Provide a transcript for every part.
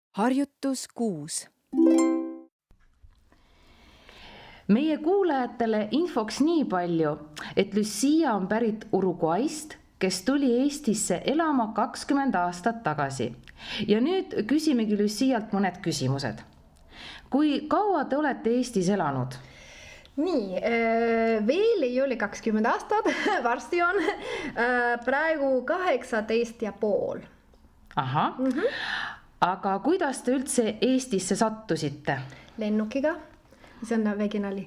Harjutus 6. Meie kuulajatele infoks nii palju, et Lucia on pärit Uruguayst, kes tuli Eestisse elama 20 aastat tagasi. Ja nüüd küsimegi Lucialt mõned küsimused. Kui kaua te olete Eestis elanud? Nii, veel ei ole 20 aastat, varsti on praegu 18,5. Aha, aga kuidas te üldse Eestisse sattusite? Lennukiga, see on väike nali.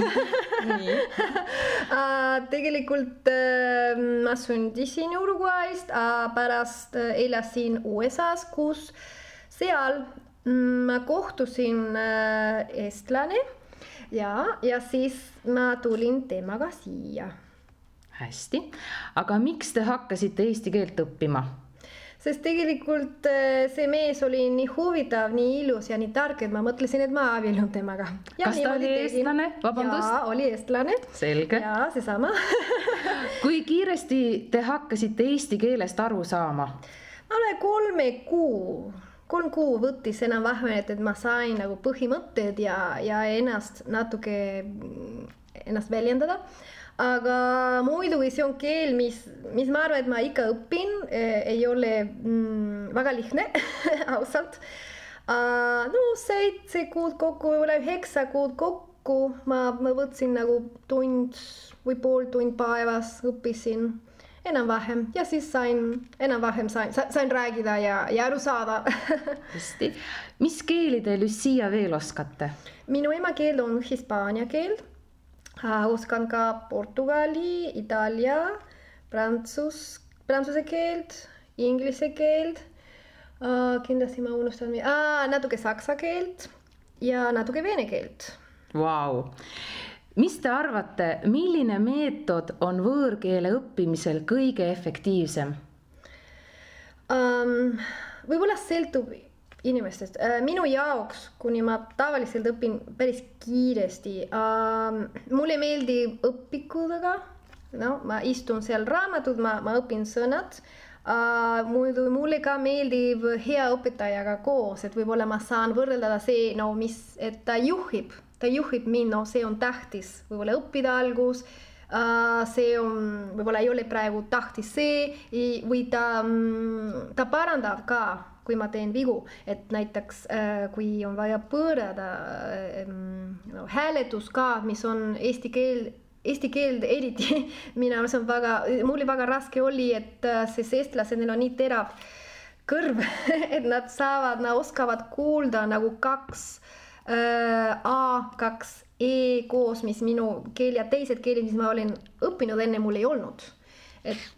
Tegelikult ma sündisin Uruguayst, pärast elasin USAs, kus seal ma kohtusin eestlane ja siis ma tulin temaga siia. Hästi, aga miks te hakkasite eesti keelt õppima? Sest tegelikult see mees oli nii huvitav, nii ilus ja nii tark, et ma mõtlesin, et ma abiellun temaga. Kas ta oli eestlane? Vabandust? Jaa, oli eestlane. Selge. Jaa, seesama. Kui kiiresti te hakkasite eesti keelest aru saama? Ma olen 3 kuu võttis enam vähem, et ma sain nagu põhimõtted ja ennast natuke väljendada. Aga muidugi see on keel, mis ma arvan, et ma ikka õpin, ei ole väga lihtne, ausalt. No 7 kuud kokku, võib-olla 9 kuud kokku, ma võtsin nagu tund või pool tund päevas, õppisin enam-vähem ja siis sain räägida ja aru saada. Hästi. Mis keeli te, Lucia, veel oskate? Minu emakeel on hispaania keel. Oskan ka portugali, itaalia, prantsuse keelt, inglise keelt. Kindlasti ma unustan natuke saksa keelt ja natuke vene keelt. Vau! Mis te arvate, milline meetod on võõrkeele õppimisel kõige efektiivsem? Võib-olla sõltub inimestest. Minu jaoks, kuni ma tavaliselt õpin päris kiiresti, mulle meeldib õpikudega, ma istun seal raamatud, ma õpin sõnad, muidu mulle ka meeldib hea õpetajaga koos, et võib-olla ma saan võrreldada see, et ta juhib mind, see on tähtis, võib-olla õppida algus, see on, võib-olla ei ole praegu tähtis see või ta parandab ka, kui ma teen vigu, et näiteks kui on vaja pöörada hääletus ka, mis on eesti keel eriti, mulle väga raske oli, et siis eestlased neil on nii terav kõrv, et nad oskavad kuulda nagu 2 A, 2 E koos, mis minu keel ja teised keelid, mis ma olen õppinud enne, mul ei olnud. Et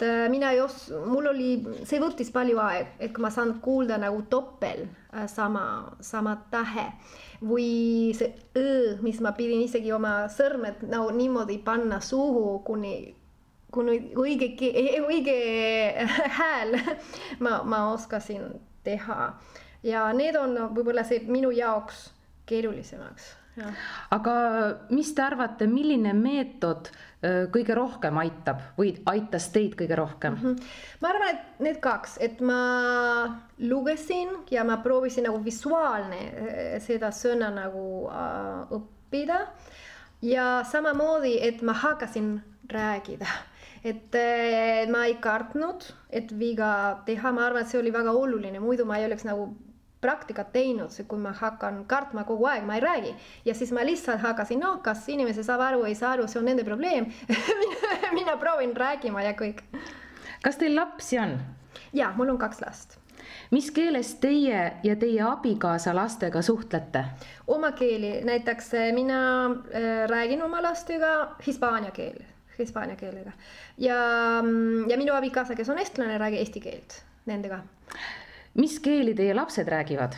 see võttis palju aeg, et kui ma saan kuulda nagu toppel sama tähe või see õ, mis ma pidin isegi oma sõrmed niimoodi panna suhu, kuni õige hääl ma oskasin teha. Ja need on võib-olla see minu jaoks keerulisemaks. Ja. Aga mis te arvate, milline meetod kõige rohkem aitab või aitas teid kõige rohkem? Ma arvan, et need 2, et ma lugesin ja ma proovisin nagu visuaalne seda sõna nagu õppida ja samamoodi, et ma hakkasin räägida. Et ma ei kartnud, et viga teha, ma arvan, et see oli väga oluline, muidu ma ei oleks nagu praktikat teinud, kui ma hakkan kartma kogu aeg, ma ei räägi. Ja siis ma lihtsalt hakkasin, kas inimese saab aru, ei saa aru, see on nende probleem. Mina proovin räägima ja kõik. Kas teil lapsi on? Jaa, mul on 2 last. Mis keeles teie ja teie abikaasa lastega suhtlete? Oma keeli, näiteks mina räägin oma lastega hispaania keelega. Ja minu abikaasa, kes on eestlane, räägi eesti keelt nendega. Mis keeli teie lapsed räägivad?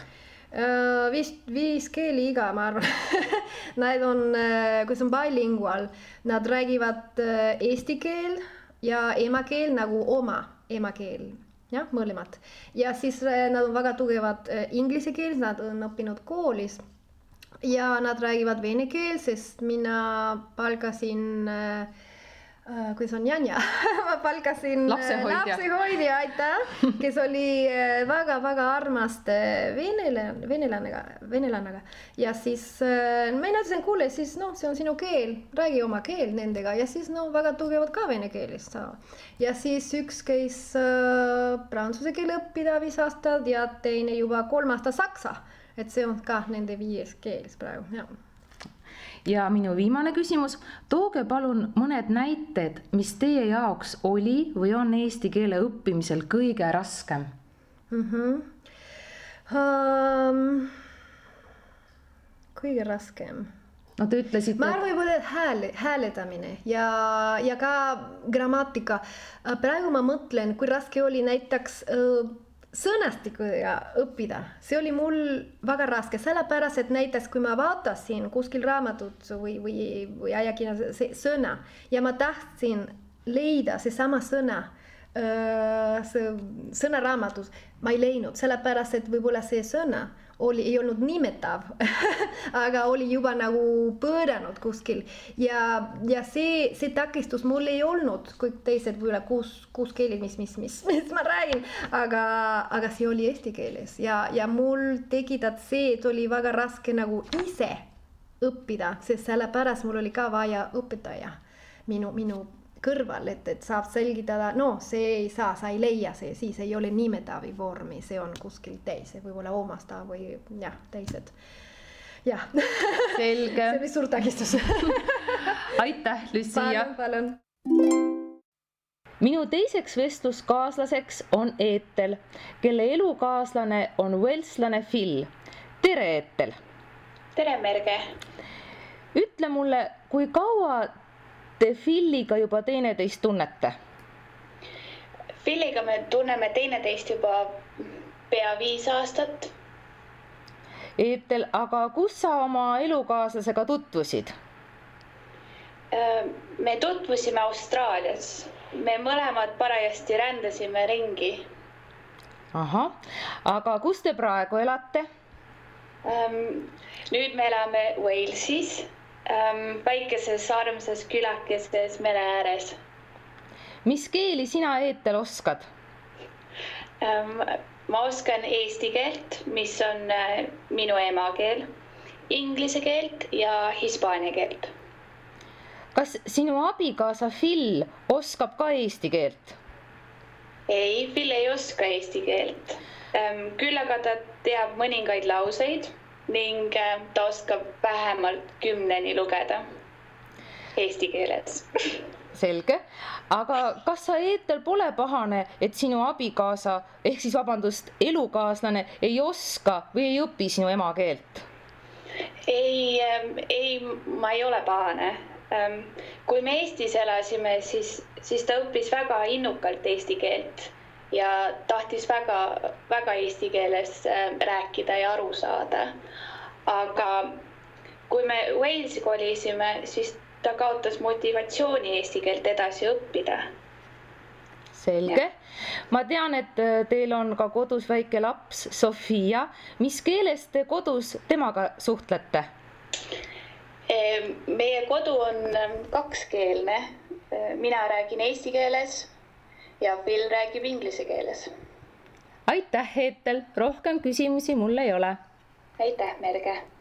5 keeli iga, ma arvan. Nad on, kui see on bilingual, nad räägivad eesti keel ja emakeel nagu oma emakeel. Ja, mõlemad. Ja siis nad on väga tugevad inglise keel, nad on õppinud koolis. Ja nad räägivad vene keel, sest mina palkasin kuidas on Janja ma palkasin lapsehoidja, aitäh, kes oli väga-väga armast venelanega ja siis ma ütlesin, kuule, siis see on sinu keel, räägi oma keel nendega ja siis väga tugevad ka vene keeles saavad. Ja siis üks käis prantsuse keele õppida 5 aastat ja teine juba 3 aastat saksa, et see on ka nende 5 keeles praegu, jah. Ja minu viimane küsimus, tooge palun mõned näited, mis teie jaoks oli või on eesti keele õppimisel kõige raskem? Kõige raskem? No te ütlesite... Ma arvan võib-olla hääletamine ja ka grammatika. Praegu ma mõtlen, kui raske oli näiteks... sõnastikudega õppida, see oli mul väga raske, sellepärast, et näiteks kui ma vaatasin kuskil raamatut või ajakirja sõna ja ma tahtsin leida seesama sõna sõnaraamatus, ma ei leidnud, sellepärast, et võib-olla see sõna ei olnud nimetav, aga oli juba nagu pööranud kuskil ja see takistus mul ei olnud, kõik teised võib-olla kuus keeli, mis ma räägin, aga see oli eesti keeles ja mul tekitab see, et oli väga raske nagu ise õppida, sest sellepärast mul oli ka vaja õpetaja minu kõrval, et saab selgitada, see ei saa, sa ei leia see, siis ei ole nimetavi vormi, see on kuskil teise, võib-olla omasta või teised. Jah. Selge. See oli suur takistus. Aitäh, Lucia. Palun. Minu teiseks vestluskaaslaseks on Eetel, kelle elukaaslane on velslane Phil. Tere, Eetel. Tere, Merge. Ütle mulle, kui kaua te Philiga juba teineteist tunnete? Philiga me tunneme teineteist juba pea 5 aastat. Eetel, aga kus sa oma elukaaslasega tutvusid? Me tutvusime Austraalias. Me mõlemad parajasti rändasime ringi. Ahah, aga kus te praegu elate? Nüüd me elame Walesis. Väikeses armsas külakeses mere ääres. Mis keeli sina, Eetel, oskad? Ma oskan eesti keelt, mis on minu emakeel, inglise keelt ja hispaania keelt. Kas sinu abikaasa Phil oskab ka eesti keelt? Ei, Phil ei oska eesti keelt. Küll aga ta teab mõningaid lauseid ning ta oskab vähemalt 10 lugeda eesti keeles. Selge, aga kas sa, Eetel, pole pahane, et sinu abikaasa, ehk siis elukaaslane ei oska või ei õpi sinu emakeelt? Ei, ma ei ole pahane. Kui me Eestis elasime, siis ta õppis väga innukalt eesti keelt ja tahtis väga eesti keeles rääkida ja aru saada. Aga kui me Walesi kolisime, siis ta kaotas motivatsiooni eesti keelt edasi õppida. Selge. Ma tean, et teil on ka kodus väike laps, Sofia. Mis keeles te kodus temaga suhtlete? Meie kodu on 2-keelne. Mina räägin eesti keeles ja Phil räägib inglise keeles. Aitäh, Eetel. Rohkem küsimusi mul ei ole. Aitäh, Merge.